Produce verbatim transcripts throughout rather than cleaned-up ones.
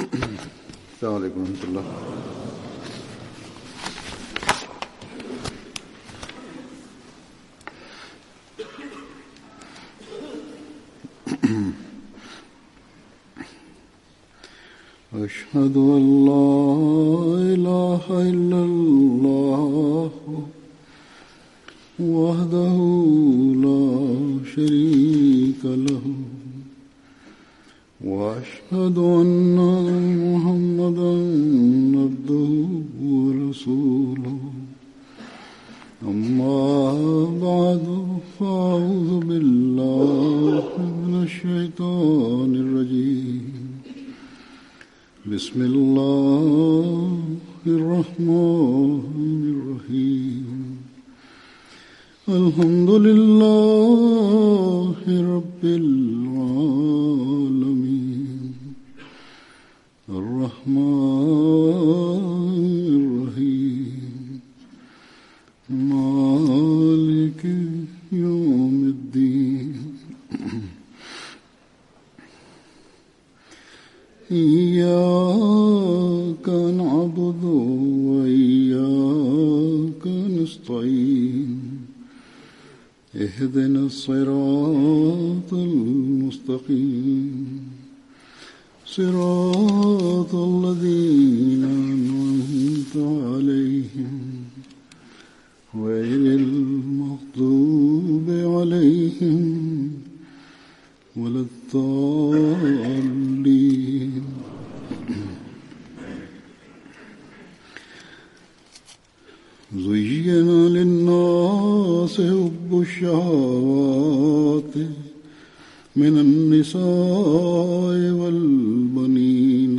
السلام عليكم ورحمة الله. أشهد أن لا إله إلا الله وحده لا شريك له وأشهد أن محمدا عبده ورسوله أما بعد فأعوذ بالله من الشيطان الرجيم بسم الله الرحمن الرحيم الحمد لله رب العالمين الرحمن الرحيم مالك يوم الدين إياك نعبد وإياك نستعين اهدنا الصراط المستقيم صراط الذين أنعمت عليهم غير المغضوب عليهم ولا الضالين. زين للناس حب الشهوات من النساء والبنين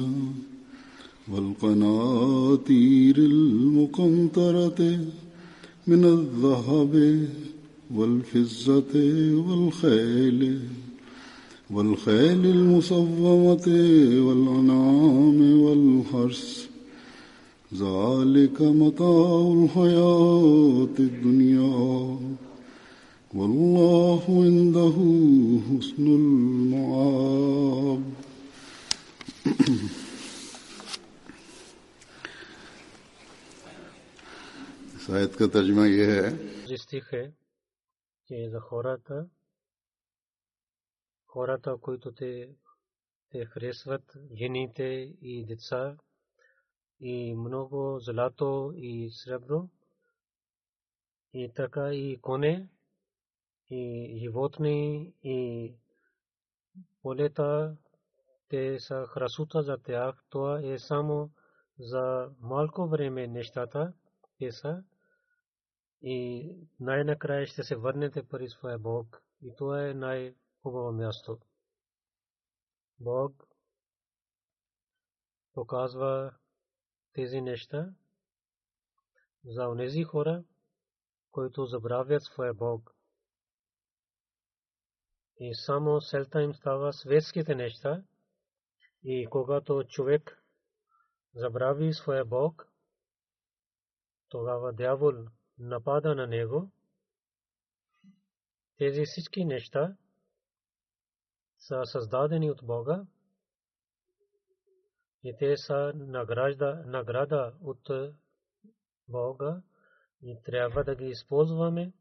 والقناطير المقنطرة من الذهب والفضة والخيل والخيل المصومة والأنعام والحرث ذلك متاع الحياة الدنيا والله عنده حسن المآب. इस आयत का तर्जुमा ये है कि за хората, хората, които те, те харесват жените и деца и много злато и сребро и така и коне и животни и полета, те са красота за тях. Това е само за малко време нещата те са и най-накрая ще се върнете при своя Бог и това е най-хубаво място. Бог показва тези неща за онези хора, които забравят своя Бог. И само целта им става светските неща. И когато човек забрави своя Бог, тогава дявол напада на него. Тези всички неща са създадени от Бога и те са награда, награда от Бога и трябва да ги използваме.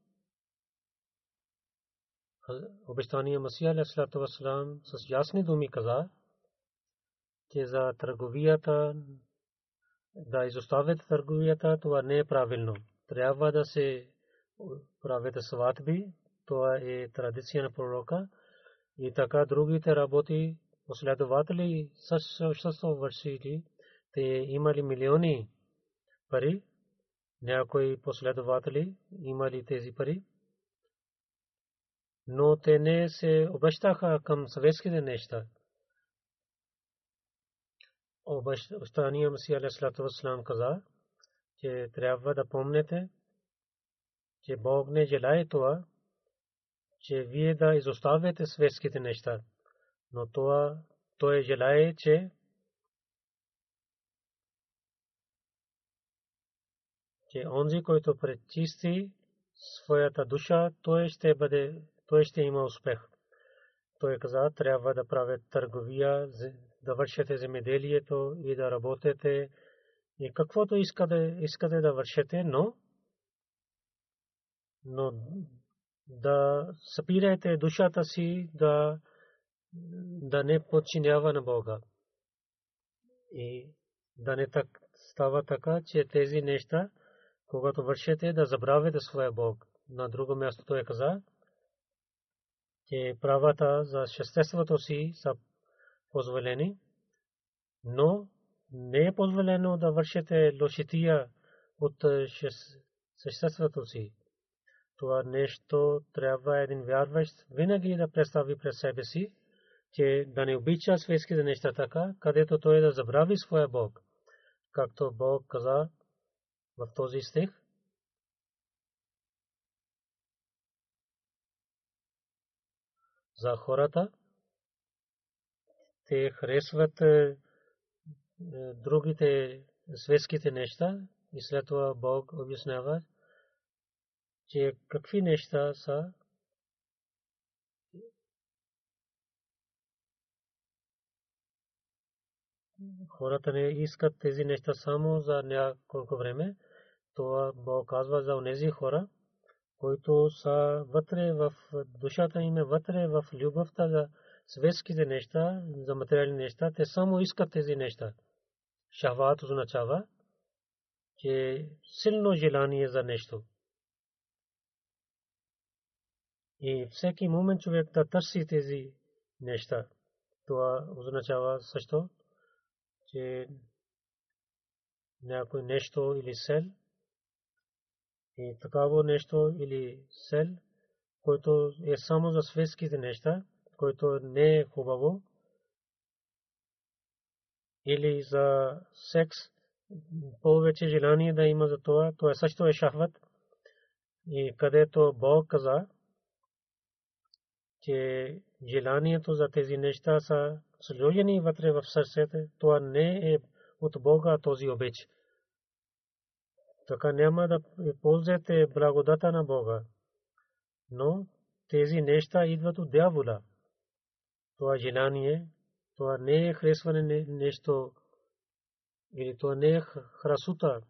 Обещания Масия алейхиссалату вассалам с ясни думи каза, че за търговията, да изоставят търговията, това не е правилно. Трябва да се правят сватби, това е традиция на пророка и така другите работи последователи също вършили. Те имали милиони пари, някои последователи имали тези пари, но те не се обръщаха към съветските неща. Обещания Масия алейхиссалату вассалам каза, че трябва да помните, че Бог не желае това, че вие да изоставяте светските неща, но това той желае, че че онзи, който пречисти своята душа, той ще бъде, той ще има успех. Той каза, трябва да правят търговия да вършите земеделието и да работите и каквото искате, искате да вършите, но но да спирайте душата си да да не подчинява на Бога. И да не так става така, че тези неща, когато вършите, да забравите своя Бог. На друго място той каза, че правата за съществото си са позволени, но не е позволено да вършите лошития от съществото си. Това нещо трябва един вярващ винаги да представи пред себе си, че да не обича светските неща така, където той да забрави своя Бог. Както Бог каза в този стих, за хората, те харесват другите светските неща и след това Бог обяснява, че какви неща са хората не искат тези неща само за няколко време. Това Бог казва за онези хора, които са вътре в душата им, вътре в любовта за светските неща, за материални неща, те само искат тези неща. Шахват означава, че силно желание за нещо. И всеки момент човек да търси тези неща. Това означава също, че някой нещо или сел, и такава нещо или сел, който е само за светските неща, който не е хубаво, или за секс, повече желание да има за това, това също е шахват. И където Бог каза, че желанието за тези неща са сложени вътре в сърцето, това не е от Бога този обич. Така няма да ползвате благодата на Бога. Но тези неща идват от дявола. Това желание, това не е харесване нещо, или това не е красота.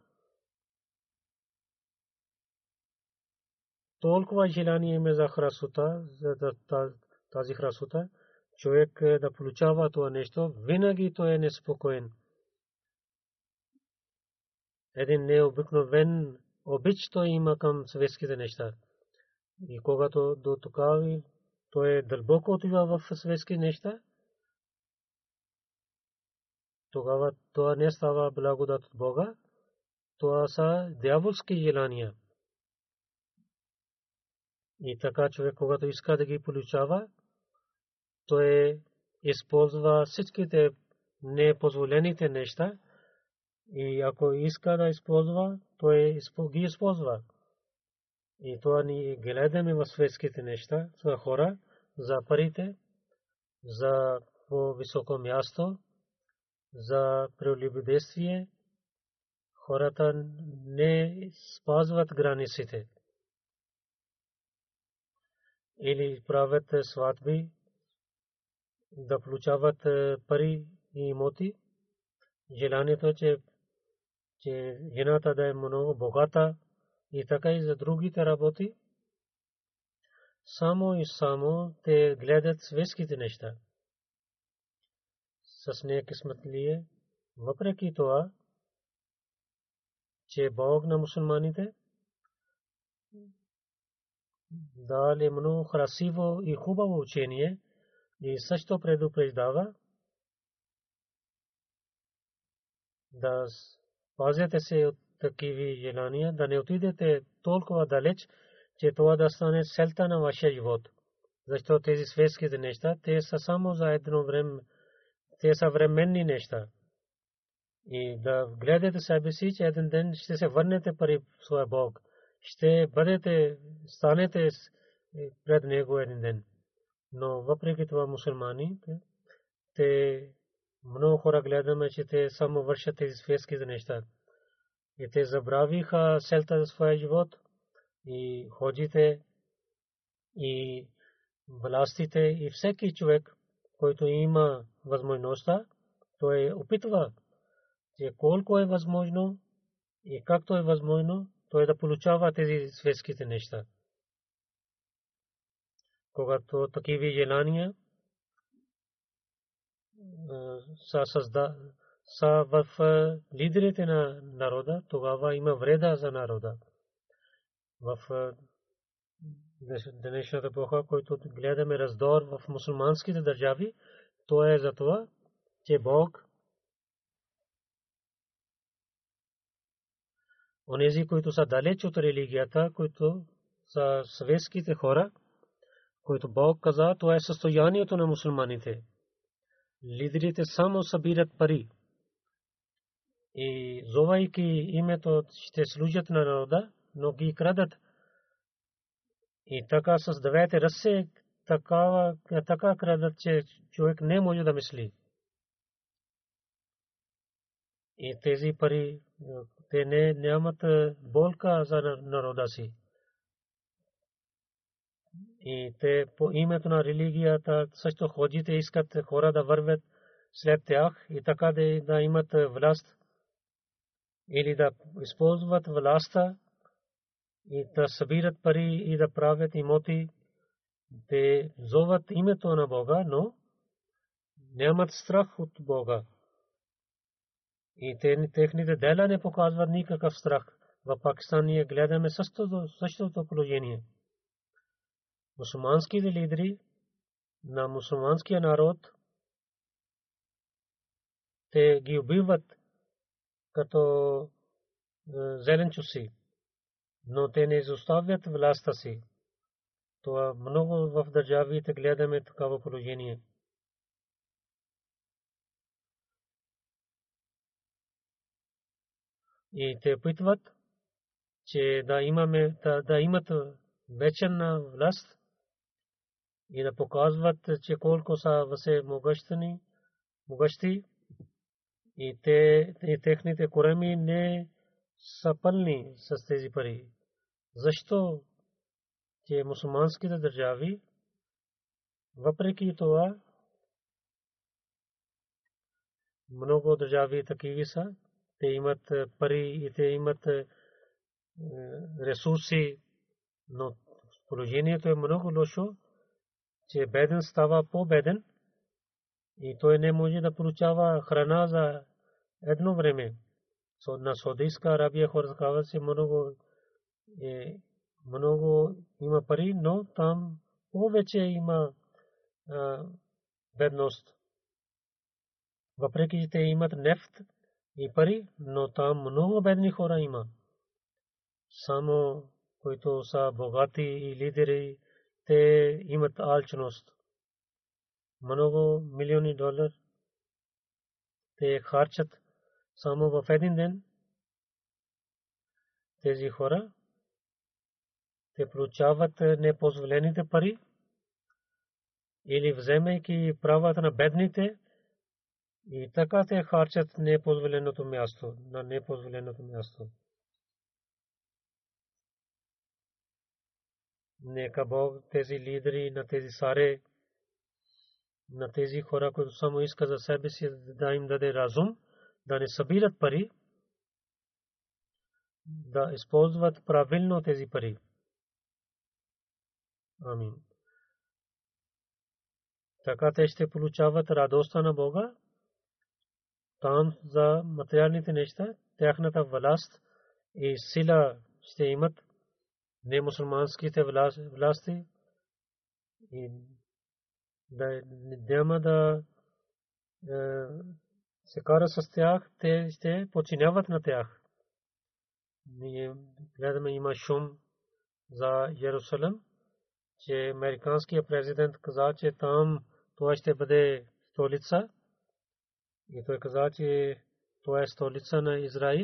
Толкова желание има за красота, за тази красота, човек да получава това нещо, винаги той е неспокоен. Един необикновен обич той има към светските неща. И когато до тогава той е дълбоко отива в светски неща, тогава това не става благодат от Бога, това са дяволски желания. И така човек, когато иска да ги получава, той използва всичките непозволените неща, и ако иска да използва, той ги използва. И това ни гледаме в светските неща, за хора, за парите, за по-високо място, за прелюбодействие. Хората не спазват границите. Или правят сватби, да получават пари и имоти. Желанието е, че, че жената да е много богата, и така и за другите работи. Само и само те гледат светските неща. С нея късмет ли е, въпреки това, че Бог на мусулманите дали много красиво и хубаво учение, и също предупреждава да пазете се от такива желания, да не отидете толкова далеч, че това да стане целта на вашия живот. Защото тези светските неща, те са само за едно време, те са временни неща. И да гледате себе си, че един ден ще се върнете при своя Бог. Ще бъдете, станете пред Него един ден. Но въпреки това мусулмани, те много хора гледаме, че те само вършат тези светските неща. И те забравиха целта за своя живот, и ходите, и властите, и всеки човек, който има възможността той опитва, че колко е възможно и както е възможно, той да получава тези светските неща. Когато такива желания са създа са в лидерите на народа, тогава има вреда за народа. В днешната епоха, който гледаме раздор в мусулманските държави, то е за това, че Бог, онези, които са далеч от религията, които са светските хора, които Бог каза, това е състоянието на мусулманите. Лидерите само събират пари и зовайки името ще служат на народа, но ги крадат. И така с двете ръце така, така крадат, че човек не може да мисли. И тези пари, те не нямат болка за народа си. И те по името на религията също ходите искат хора да вървят след тях и така да, да имат власт или да използват властта и да събират пари и да правят имоти. Те зоват името на Бога, но нямат страх от Бога. И те, техните дела не показват никакъв страх. В Пакистан ние гледаме същото, същото положение. Мусулманските лидери на мусулманския народ, те ги убиват като зеленчуци, но те не изоставят властта си. Това много в държавите гледаме такава положение. И те опитват, че да имаме, да, да имат вечна власт и да показват, че колко са въсе могъщи, могъщи и те, и техните кореми не са пълни с тези пари. Защо? Че мусулманските държави, въпреки това, много държави такива са, те имат пари и те имат ресурси, но положението е много лошо, че беден става по-беден и той не може да получава храна за едно време. На Саудитска Арабия хората казват, че много, е, много има пари, но там повече има а, бедност. Въпреки че те имат нефт и пари, но там много бедни хора има. Само които са богати и лидери, те имат алчност. Много милиони долар те харчат само в един ден. Тези хора, те получават непозволените пари или вземайки правата на бедните и така те харчат непозволеното място, на непозволеното място. Нека Бог тези лидери на тези саре, на тези хора, които само искат за себе си, да им даде разум, да не събират пари, да използват правилно тези пари. Амин. Така те ще получават радостта на Бога. Там за материалните неща, тяхната власт и сила ще имат не мусулманските власти и да няма да се кара с тях, те ще подчиняват на тях. Ние гледаме, има шум за Йерусалим, че американският президент каза, че там това ще бъде столица. И той каза, че това е столица на Израил.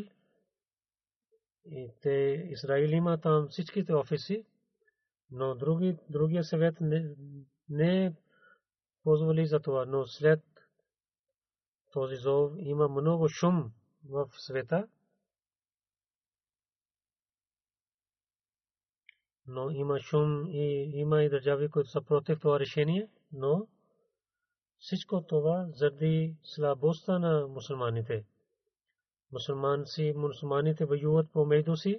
И те Израил има там всичките офиси, но други, другия съвет не, не позволи за това. Но след този зов има много шум в света. Но има шум и има и държави, които са против това решение, но всичко това заради слабостта на мусулманите. Мусулманци, мусулманите воюват помежду си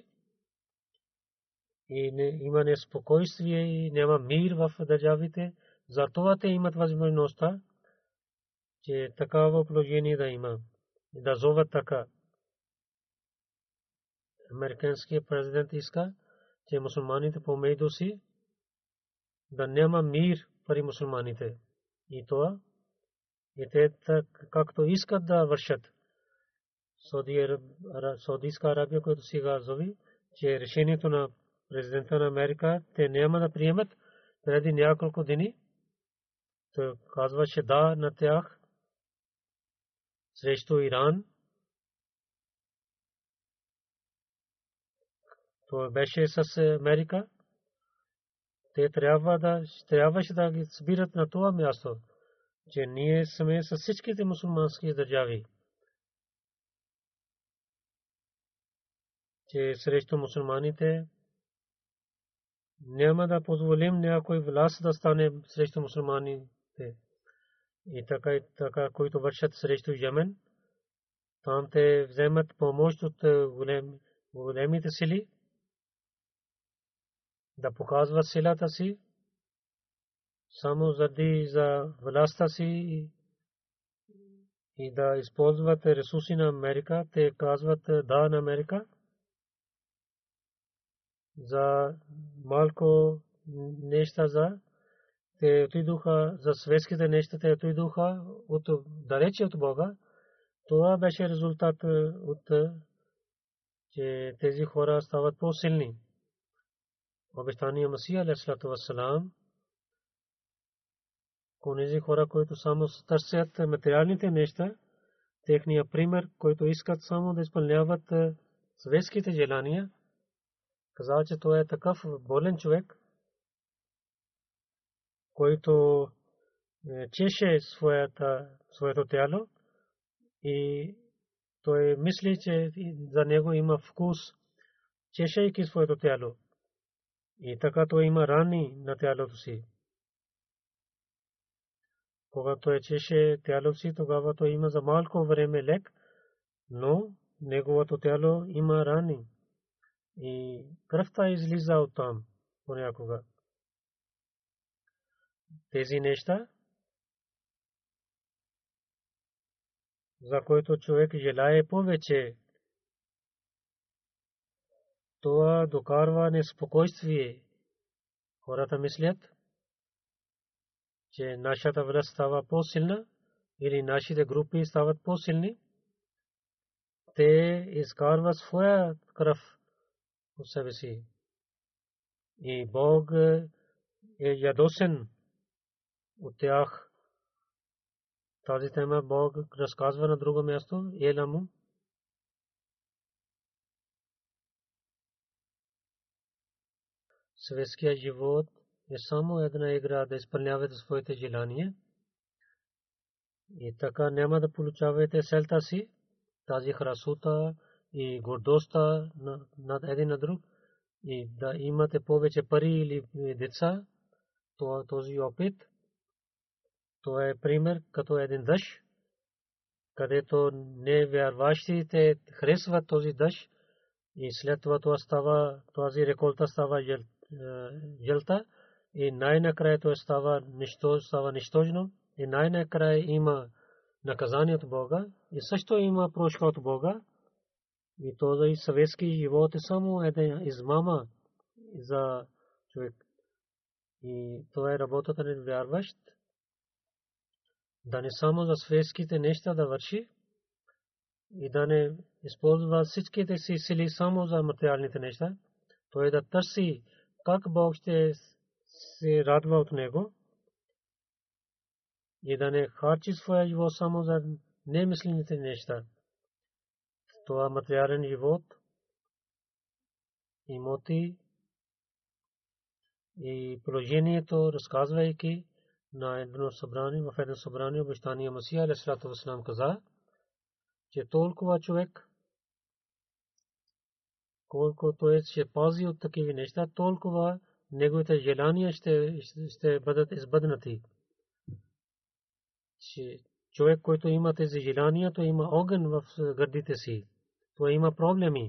и не, има неспокойствие и няма мир в държавите. Затова те имат възможността, че такава положение да има. Да зоват така. Американският президент иска, че мусулманите помежду си да няма мир при мусулманите. И това, и те както искат да вършат. Саудитска Арабия, който сега зови, че решението на президента на Америка те няма да приемат преди няколко дни. Той казваше да на тях срещу Иран. Това беше с Америка. Те трябва да, трябваше да ги събират на това място, че ние сме с всичките мусулмански държави, че срещу мусулманите няма да позволим някой власт да стане срещу мусулманите. И така, и така, които вършат срещу Йемен, там те вземат помощ от голем, големите сили, да показват силата си, само заради за властта си и да използват ресурси на Америка. Те казват да на Америка за малко неща, за те отидоха за светските неща, те отидоха от далече от Бога. Това беше резултат от, че тези хора стават по-силни. Обещания Масия алейхиссалату вассалам, онези хора, които само търсят материалните неща, техния пример, които искат само да изпълняват светските желания, каза, че той е такъв болен човек, който чеше своето тяло и той мисли, че за него има вкус, чешейки своето тяло. И така той има рани на тялото си. Когато той чеше тялото си, тогава той има за малко време лек, но неговото тяло има рани и кръвта излиза оттам понякога. Тези неща, за които човек желае повече, това докарва неспокойствие. Хората мислят, че нашата власт става по-силна или нашите групи стават по-силни. Те изкарват своя кръв от себе си. И Бог е ядосен от тях. Тази тема Бог разказва на друго място. Еламу. Светският живот е само една игра да изпълнявате своите желания. И така няма да получавате целта си, тази красота и гордостта над един на друг, и да имате повече пари или деца. Този опит, това е пример като един дъжд, където невярващите харесват този дъжд и след това това става, тази реколта става жълта и най-накрая това става нищожно и най-накрая има наказание от Бога и също има прошка от Бога. И този съветски живот е само една измама за човек. И това е работата на вярващ, да не само за светските неща да върши и да не използва всичките си сили само за материалните неща. Той да търси как Бог ще се радва от него и да не харчи своя живот само за немислените неща. Това материален живот, имоти и положението, разказвайки на едно събрание, в едно събрание, обещания Масия алейхиссалату вассалам каза, че толкова човек, колко той ще пази от такива неща, толкова неговите желания ще, ще бъдат избъднати. че човек, който има тези желания, то има огън в гърдите си. То има проблеми.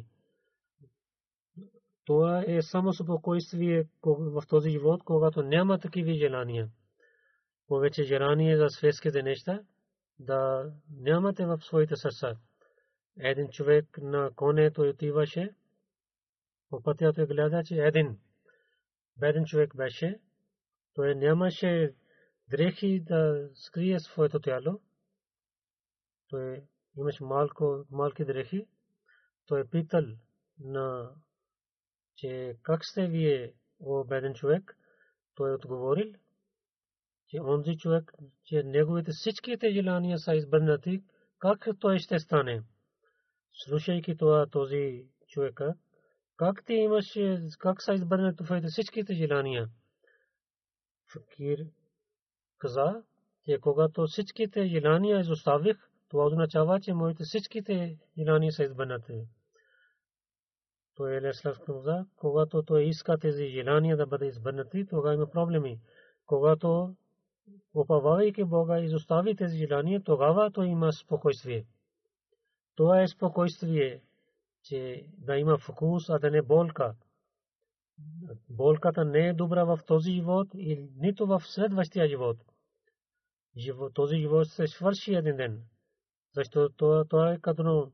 Това е само спокойствие в този живот, когато няма такива желания. Повече желание за светските неща да нямате в своите сърца. Един човек на коне той отиваше, по пътя той гледа, че един беден човек беше, той нямаше дрехи да скрие своето тяло. Той имаше малко, малки дрехи. Той е питал на, че как сте вие, о беден човек? Той отговорил, че онзи човек, че неговите всичките желания са избърнати, как той ще стане? Слушайки това този човека, как ти имаше, как са избърнати твоите всичките желания? Факир каза, че когато всичките желания изоставих, това означава, че моите всичките желания са избърнати. Той е леслав каза, когато той иска тези желания да бъдат избърнати, тогава има проблеми. Когато уповавайки Бога изостави тези желания, тогава той има спокойствие. Това е спокойствие, че да има фокус, а да не болка. Болката не е добра в този живот и нито в следващия живот. Този живот се свърши един ден. Защото това е като,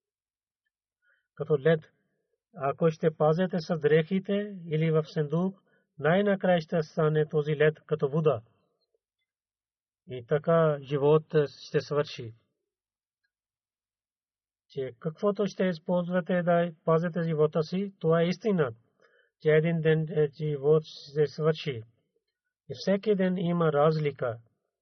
като лед. Ако ще пазете с дрехите или в сендук, най-накрая ще стане този лед като вода. И така живот ще свърши. Че каквото ще използвате да пазите живота си, това е истина. Че един ден живот ще свърши. И всеки ден има разлика.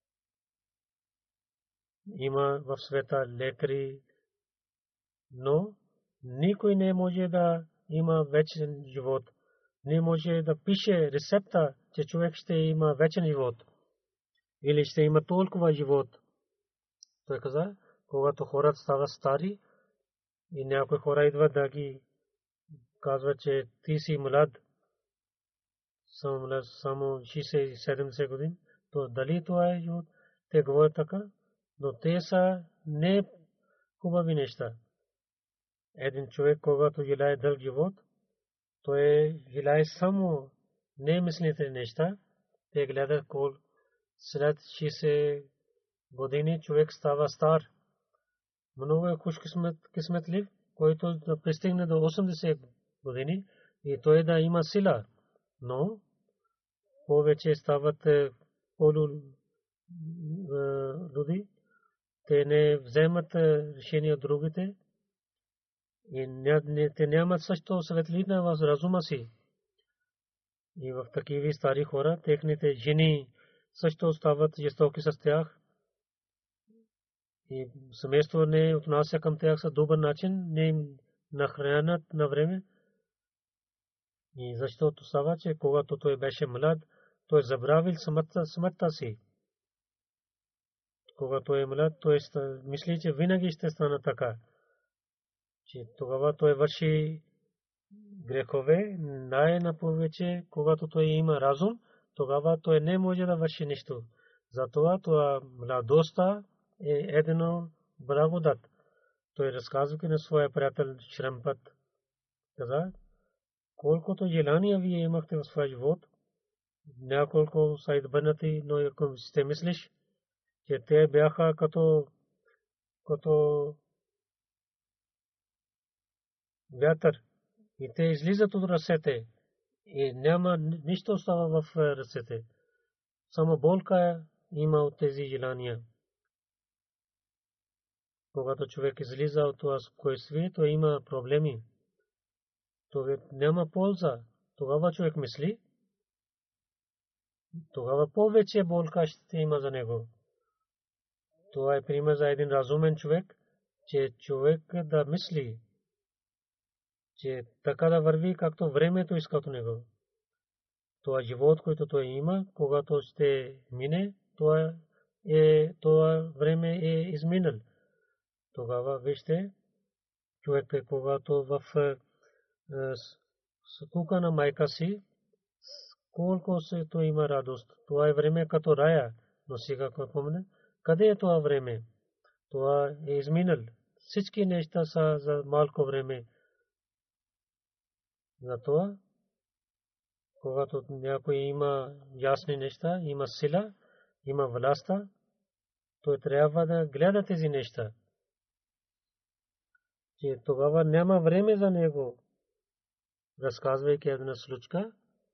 Има в света лекари, но никой не може да има вечен живот. Не може да пише рецепта, че човек ще има вечен живот. Или ще има толкова живот. Той каза, когато хората стават стари и някои хора идват да ги казват, че ти си млад, само шейсет и седемдесет години, то дали това е живот? Те говорят така, но те са не хубави неща. Един човек, когато желае дълг живот, той желае само немислите неща. Те гледат кол след шейсет години човек става стар. Много е хушкисметлив, който да пристигне до осемдесет години и той да има сила. Но повече стават полулуди, те не вземат решение от другите и те нямат също светлина в разума си. И в такива стари хора, техните жени също стават жестоки с тях. И семейство не отнася към тях с добър начин, не им нахранят на време. И защото става, че когато той беше млад, той забравил смъртта си. Когато е млад, той мисли, че винаги ще стане така. Че тогава той върши грехове, най-наповече, когато той има разум, тогава той не може да върши нищо. Затова това младостта е едно благодат. Той разказва на своя приятел Шрампат. Каза, колкото желания вие имахте в своя живот, няколко са избърнати, но ако сте мислиш, че те бяха като като вятър и те излизат от ръцете и няма нищо остава в ръцете. Само болка има от тези желания. Когато човек излиза от това спокойствие, то има проблеми. Това няма полза. Тогава човек мисли, тогава повече болка ще има за него. Това е пример за един разумен човек, че човек да мисли, че така да върви, както времето иска от него. Това живот, който той има, когато ще мине, това е това време е изминал. Тогава вижте, човек е когато в скука на майка си, колко се то има радост. Това е време като рая, но сега какво помня, къде е това време? Това е изминал. Всички неща са за малко време. Затова, когато някой има ясни неща, има сила, има властта, той трябва да гледа тези неща. Че тогава няма време за него. Разказвайки една случка,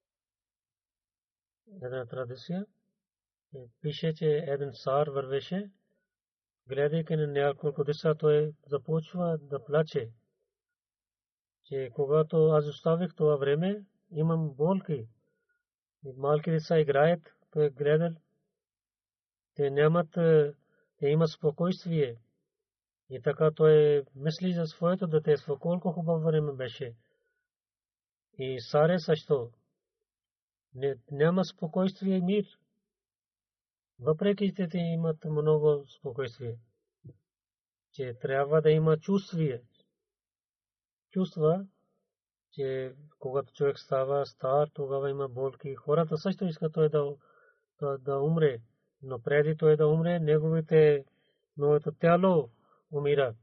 една традиция, пише, че един цар вървеше, гледайки на няколко деца, той започва да плаче, че когато аз оставих това време, имам болки. Малки деца играят, той гледал, те нямат, те имат спокойствие. И така той мисли за своето дете, колко хубаво време беше. И царе също няма спокойствие и мир. Въпреки че те имат много спокойствие, че трябва да има чувствие. Чувства, че когато човек става стар, тогава има болки. Хората също искат той да, да, да умре, но преди той да умре, неговите, неговото тяло умира.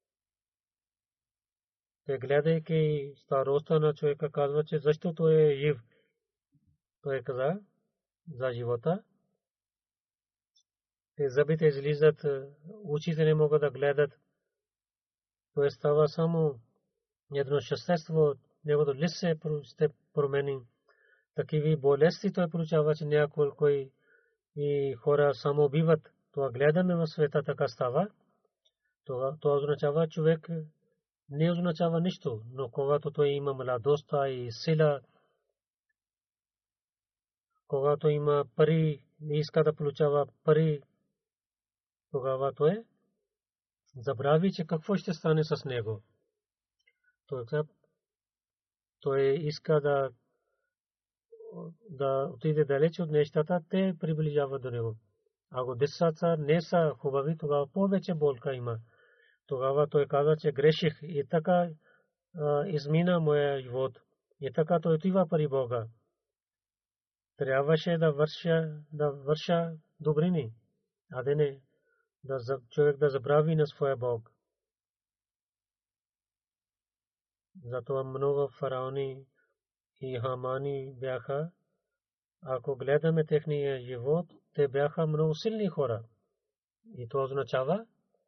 Те гледайки старостта на човека, казва, че защо той е жив. Той каза за живота. Те зъбите излизат, очите не могат да гледат. Той става само едно същество, неговото лице се промени. Такива болести той получава, че някои и хора само убиват. Това гледаме в света, така става. Това означава, човек не означава нищо, но когато той има младостта и сила, когато има пари, не иска да получава пари, тогава той забрави, че какво ще стане с него. Той иска да да отиде далеч от нещата, те приближават до него. Ако децата не са хубави, тогава повече болка има. Тогава той каза, че греших и така измина моя живот. И така той отива при Бога. Трябваше да върша, да върша добрини, а да не да човек да забрави на своя Бог. Затова много фараони и хамани бяха, ако гледаме техния живот, те бяха много силни хора. И това означава,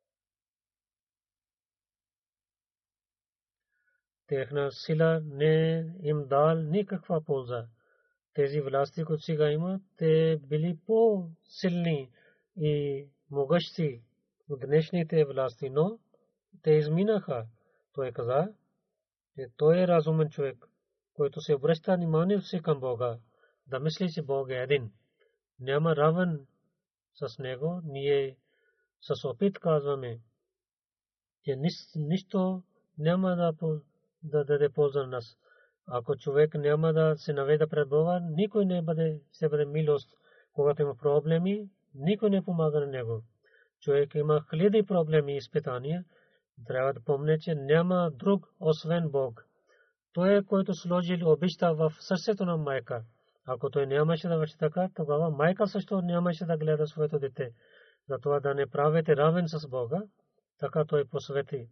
техна сила не им дал никаква полза. Тези власти, които сега имат, те били по-силни и могъщи от днешните власти, но те изминаха. Той каза, че той е разумен човек, който се обръща внимание си към Бога, да мисли, че Бог е един. Няма равен с него. Ние с опит казваме, че нищо няма да да даде полза на нас. Ако човек няма да се наведа пред Бога, никой не бъде, ще бъде милост. Когато има проблеми, никой не помага на него. Човек има хиляди проблеми и изпитания, трябва да помне, че няма друг освен Бог. Той е, който сложил обичта в сърцето на майка. Ако той нямаше да върши така, тогава майка също нямаше да гледа своето дете. Затова да не правите равен с Бога, така той посвети.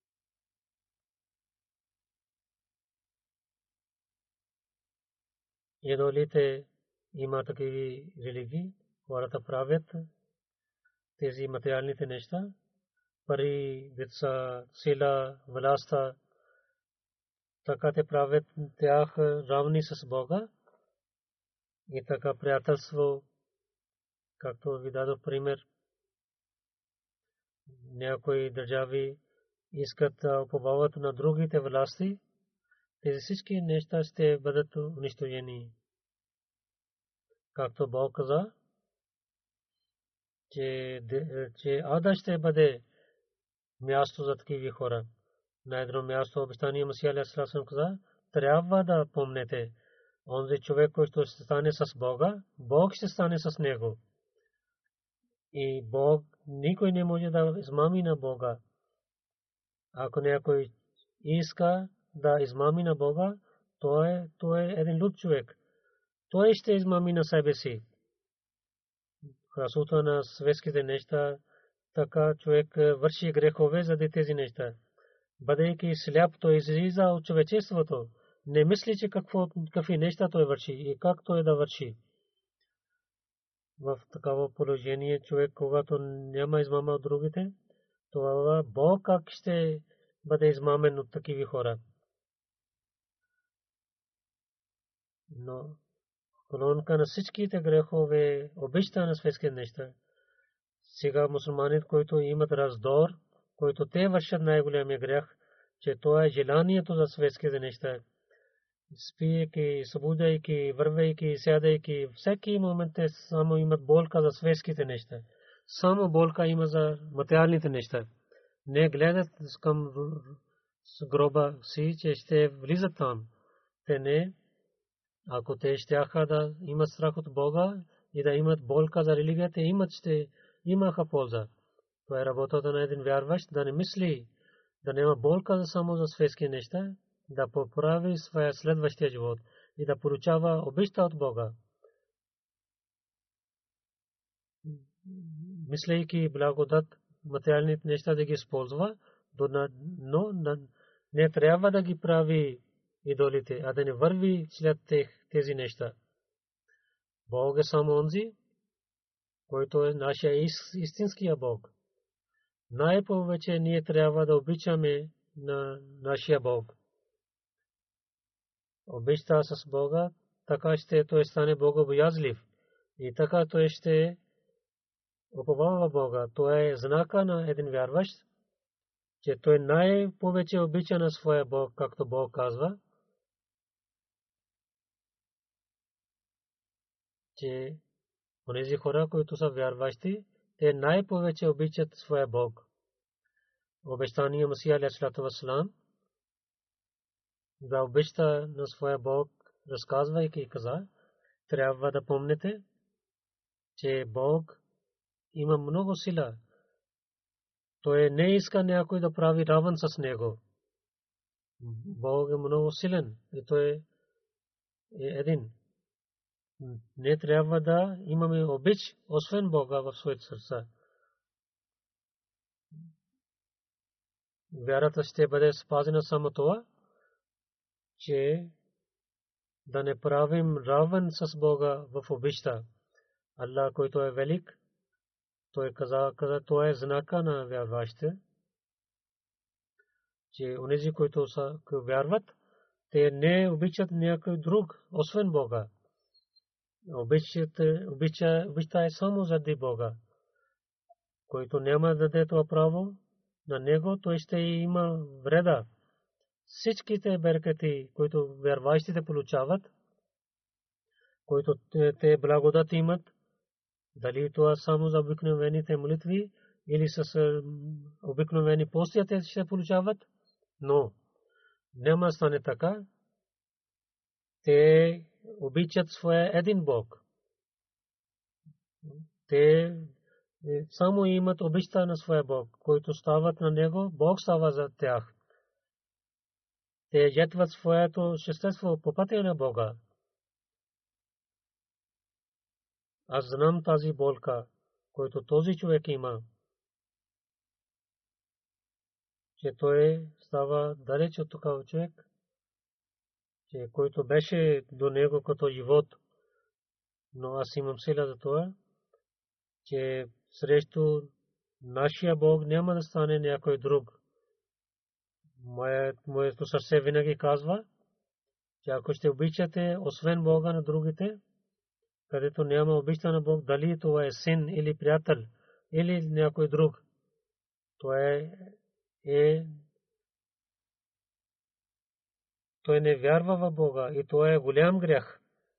Идолите има такива религии, хората правят тези материалните неща, пари, деца, сила, властта, така те правят тях равни с Бога и така приятелство, както ви дадох пример. Някои държави искат да уповават на другите власти, тези всички неща ще бъдат унищожени. Както Бог каза, че, че ада ще бъде място за такива хора. На едно място обещание Масия алейхи салам каза, трябва да помнете, онзи човек, който ще стане с Бога, Бог ще стане с него. И Бог, никой не може да измами на Бога. Ако някой иска да измами на Бога, той е, той е един луд човек. Той ще измами на себе си. красота на светските неща, така човек върши грехове заради тези неща. Бъдейки сляп, той излиза от човечеството. Не мисли, че какво, какви неща той върши и как той да върши. В такава положение човек, когато няма измама от другите, това Бог как ще бъде измамен от такива хора. Но колонка на всичките грехове, обичта на светски неща. Сега мусулманите, които имат раздор, които те вършат най-големия грех, че това е желанието за светските неща. Спиейки, събудейки, вървейки, сядайки, всеки момент те само имат болка за светските неща. Само болка има за материалните неща. Не гледат към гроба си, че ще влизат там. Те не. Ако те щяха да имат страх от Бога и да имат болка за религията, имат ще имаха полза. Това е работата на един вярващ, да не мисли, да няма болка само за светски неща, да поправи своя следващия живот и да получава обичта от Бога. Мислейки благодат, материалните неща да ги използва, но не трябва да ги прави идолите, а да не върви след тези неща. Бог е само онзи, който е нашия истинския Бог. Най-повече ние трябва да обичаме на нашия Бог. Обичта с Бога, така ще той стане богобоязлив и така той ще уповава Бога. Това е знака на един вярващ, че той най-повече обича на своя Бог, както Бог казва, че онези хора, които са вярващи, те най-повече обичат своя Бог. Обещания Масия алейхиссалату вассалам да обичта на своя Бог, разказвайки каза, трябва да помните, че Бог има много сила. Той не иска някой да прави равен с него. Бог е много силен и той е един. Не трябва да имаме обич, освен Бога в своите сърца. Вярата ще бъде спазена само това, че да не правим равен с Бога в обичта. Аллах, който е велик, той каза, каза, това е знака на вярващите, че онези, които са вярват, те не обичат някой друг, освен Бога. Обичта е само заради Бога. Който няма да даде това право на него, той ще има вреда. Всичките берекати, които вярващите получават, които те благодат имат, дали това само за обикновените молитви или с обикновени постия те ще получават, но няма стане така. Те обичат своя един Бог. Те само имат обичта на своя Бог, който стават на него, Бог става за тях. Те жетват своето същество по пътя на Бога. Аз знам тази болка, който този човек има, че той става далеч от такъв човек, че който беше до него като живот, но аз имам сила за това, че срещу нашия Бог няма да стане някой друг. Моето сърце винаги казва, че ако ще обичате освен Бога на другите, където няма обичта на Бог, дали това е син или приятел или някой друг, това е, е той не вярва в Бога и това е голям грях.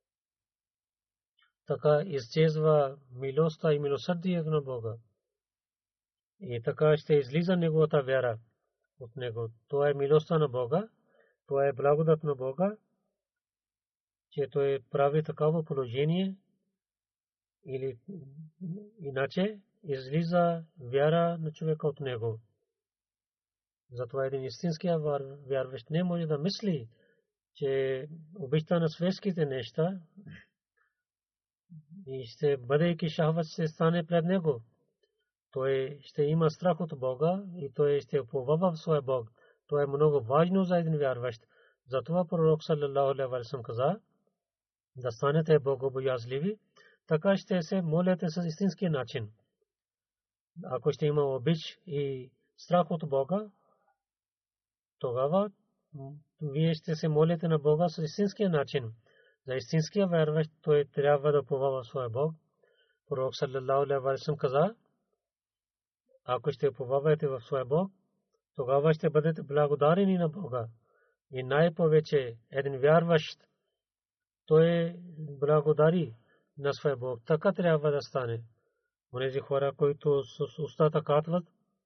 Така изчезва милостта и милосърдието на Бога. И така ще излиза неговата вяра от него. Това е милостта на Бога, това е благодат на Бога, че той прави такава положение, или иначе излиза вяра на човека от него. Затова един истинския вярващ не може да мисли, че обичта на светските неща и ще бъдейки шахват ще стане пред него. Той ще има страх от Бога и той ще уповава в своя Бог. Това е много важно за един вярващ. Затова пророк саллалаху алейхи ва саллям каза да станете богобоязливи, така ще се молите с истински начин. Ако ще има обич и страх от Бога, тогава вие ще се молите на Бога с истинския начин. За истинския вярващ той трябва да уповава в своя Бог. Пророк саллалаху алейхи ва саллям каза, ако ще уповавате в своя Бог, тогава ще бъдете благодарени на Бога. И най-повече един вярващ той благодари на своя Бог. Така трябва да стане. Онези хора, които с устата казват,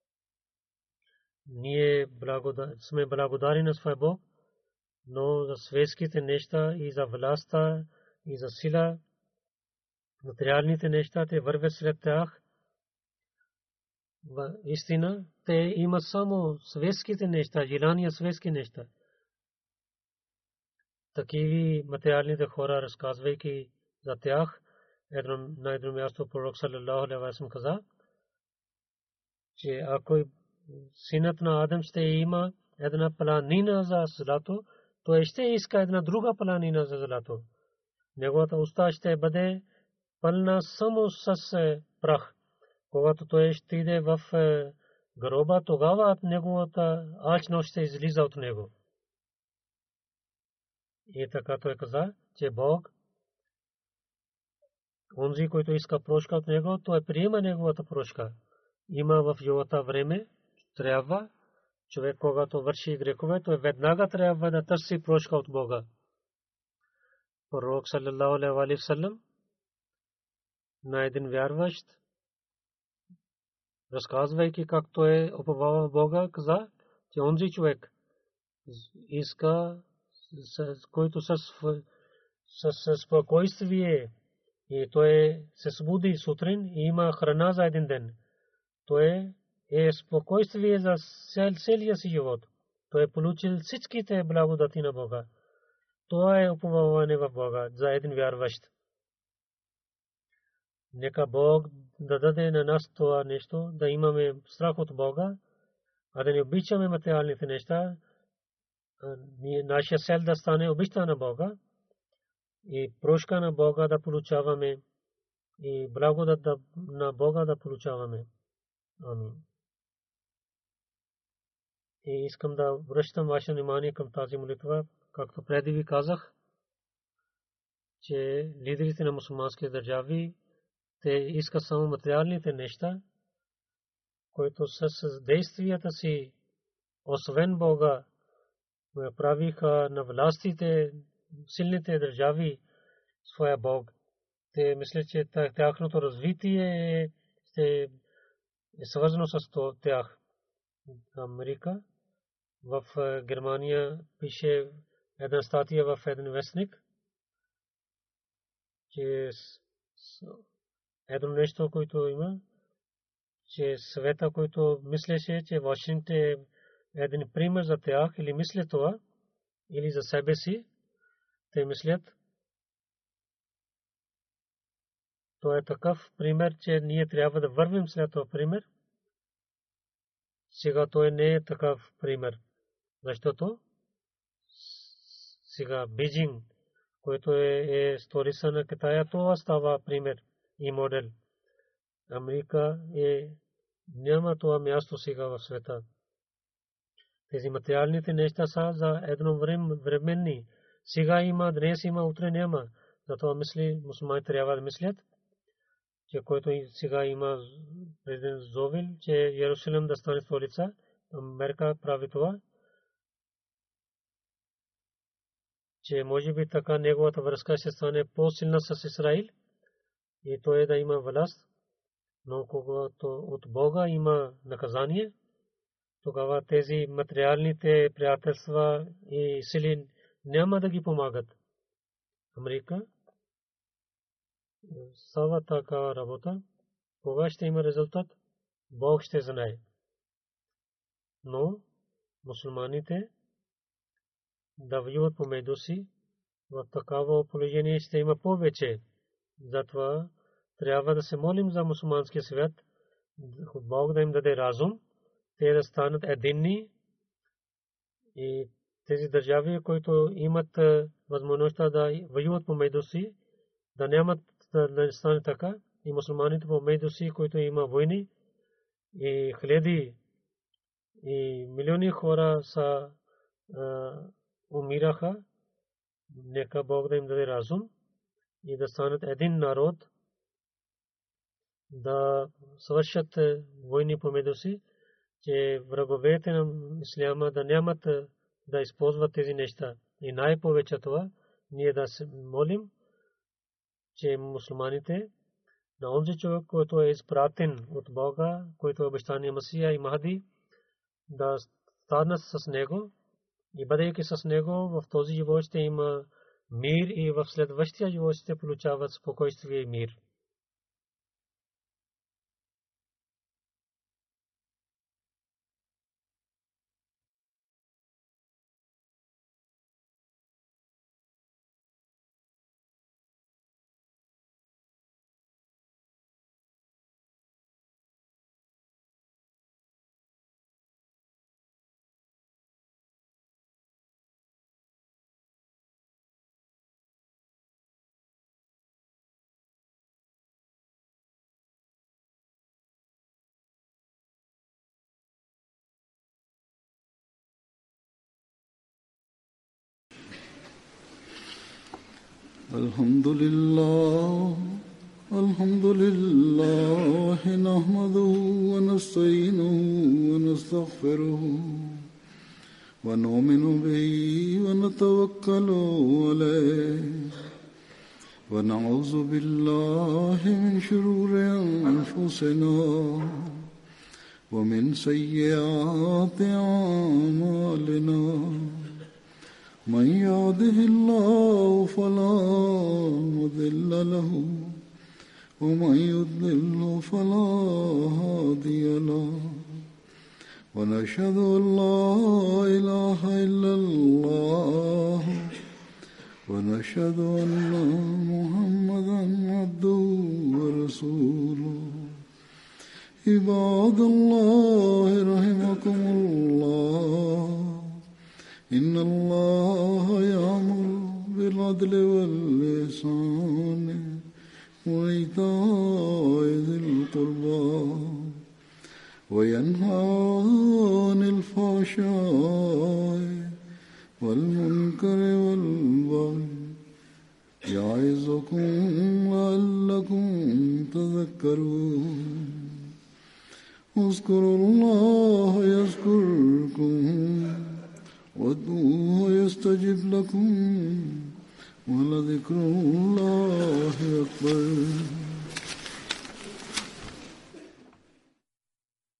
ние сме благодарни на своя Бог, но за светските неща и за властта и за сила, материалните неща, те вървят след тях. Истина, те имат само светските неща, желания светски неща. Такиви материалните хора, разказвайки за тях, на едно място пророк саллалаху алейхи ва саллям каза, че ако синът на Адам ще има една планина за злато, той ще иска една друга планина за злато. Неговата уста ще бъде пълна само с прах. Когато той ще иде в гроба, тогава неговата алчност ще излиза от него. И така той каза, че Бог, онзи, който иска прошка от него, той приема неговата прошка. Има в живота време, трябва, човек, когато върши грехове, той веднага трябва да търси прошка от Бога. Пророк саллалаху алейхи ва саллям на един вярващ, разказвайки как той уповава Бога, каза, че онзи човек иска, който със спокойствие и той се събуди сутрин и има храна за един ден. Той е спокойствие за целия си живот. Той е получил всичките благодати на Бога. Това е уповаване в Бога за един вярващ. Нека Бог да даде на нас това нещо, да имаме страх от Бога, а да не обичаме материалните неща. Нашия цел да стане обичта на Бога и прошка на Бога да получаваме и благодат на Бога да получаваме. Амин. И искам да връщам ваше внимание към тази молитва, както преди ви казах, че лидерите на мусулмански държави, те искат само материалните неща, които с действията си, освен Бога, правиха на властите, силните държави своя Бог. Те мислят, че тяхното развитие е свързано с тях. Америка, в Германия пише една статия в един вестник, че едно нещо, което има, че света, който мислеше, че Вашингтон е един пример за тях, или мислят това, или за себе си, те мислят, то е такъв пример, че ние трябва да вървим след това пример. Сега той не е такъв пример, защото сега Бейджинг, който е, е столица на Китая, това става пример и модел. Америка е, няма това място сега в света. Тези материалните неща са за едно временни. Сега има, днес има, утре няма. Затова мисли, мусулмани трябва да мислят, че който сега има президент Зовил, че Йерусалим да стане столица, Америка прави това, че може би така неговата връзка ще стане по-силна с Израил и той да има власт, но когато от Бога има наказание, тогава тези материалните приятелства и сили няма да ги помагат. Америка става така работа, кога ще има резултат, Бог ще знае. Но мусулманите да воюват помежду си, в такава положение ще има повече Затова трябва да се молим за мусулманския свят, Бог да им даде разум, те да станат единни и тези държави, които имат възможността да воюват помежду си, да нямат да стане така, и мусулманите помежду си, които има войни и хиляди и милиони хора са умираха. Нека Бог да им даде разум и да станат един народ, да свършат войни помежду си, че враговете на исляма да нямат да използват тези неща. И най-повече това ние да се молим, че мусулманите на онзи човек, който е изпратен от Бога, който е обещания Масия и Махди, да станат с него и бъдейки с него в този живот ще има мир и в следващия живот ще получават спокойствие и мир. الحمد لله الحمد لله نحمده ونستعينه ونستغفره ونؤمن به ونتوكل عليه ونعوذ بالله من شرور أنفسنا ومن سيئات أعمالنا من يهده الله فلا مضل له ومن يضلل فلا هادي له ونشهد أن لا إله إلا الله ونشهد أن محمدا عبده ورسوله عباد الله رحمكم الله إن الله يأمر بالعدل والإحسان وإيتاء ذي القربى وينهى عن الفحشاء والمنكر والبغي يعظكم لعلكم تذكرون اذكروا الله يذكركم وادعوه يستجب لكم ولذكر الله أكبر.